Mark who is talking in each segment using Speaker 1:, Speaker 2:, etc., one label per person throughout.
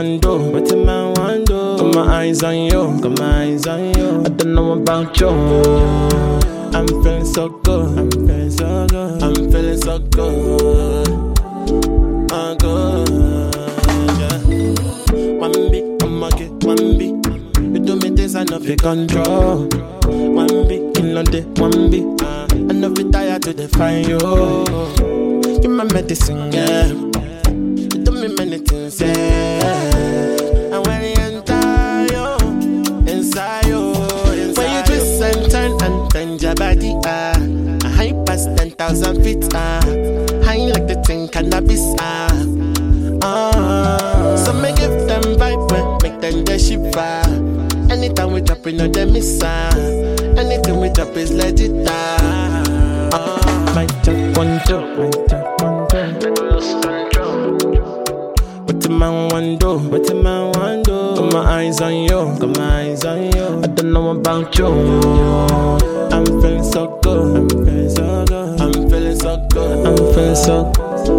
Speaker 1: want do? What a man want do? Got my eyes on you, got my eyes on you. I don't know about you. I'm feeling so good, I'm feeling so good, I'm feeling so good. I'm good, yeah. One beat, I'ma get one beat. You do me this, I know fi control. One beat, in London, one beat. I know fi tired to define you. You my medicine, yeah. You do me many things, yeah. And when you enter you, inside you, when you twist and turn and bend your body, I high past 10,000 feet, high like the thing cannabis, so me give them vibe, make them the shiver. Anytime we drop, you know they miss, anything we drop is legit, my top one joke, my top one joke. What the man want do? What the man want do? Got my eyes on you, got my eyes on you. I don't know about you. I'm feeling so good, I'm feeling so good, I'm feeling so good, I'm feeling so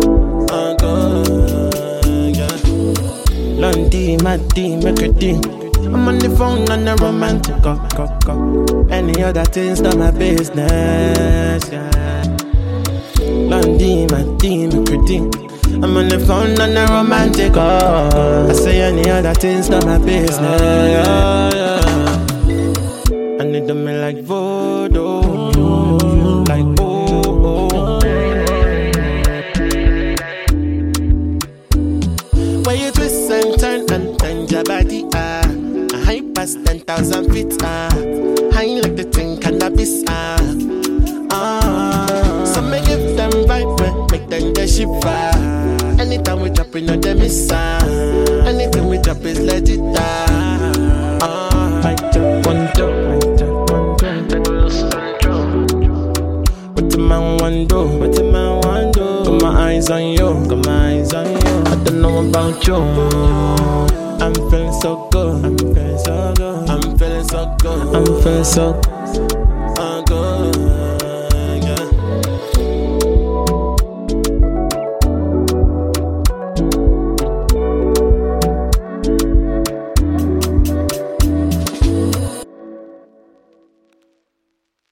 Speaker 1: good, yeah. Lundy, Maddy, Mercredi. I'm on the phone and the romantic go. Any other things not my business, yeah. Lundy, Maddy, Mercredi. I'm on the phone and the romantic go. I say any other things not my business, yeah, yeah. And they do me like voodoo, like oh. When you twist and turn and bend your body, high past 10,000 feet, high like the thing cannabis, so me give them vibe, make them the shiver. Anytime we drop, you know they miss, anything we drop is legit, my top one joke, my top one joke. What the man want do? What the man want do? Got my eyes on you, got my eyes on you. I don't know about you. I'm feeling so good, I'm feeling so good, I'm feeling so good, I'm feeling so good.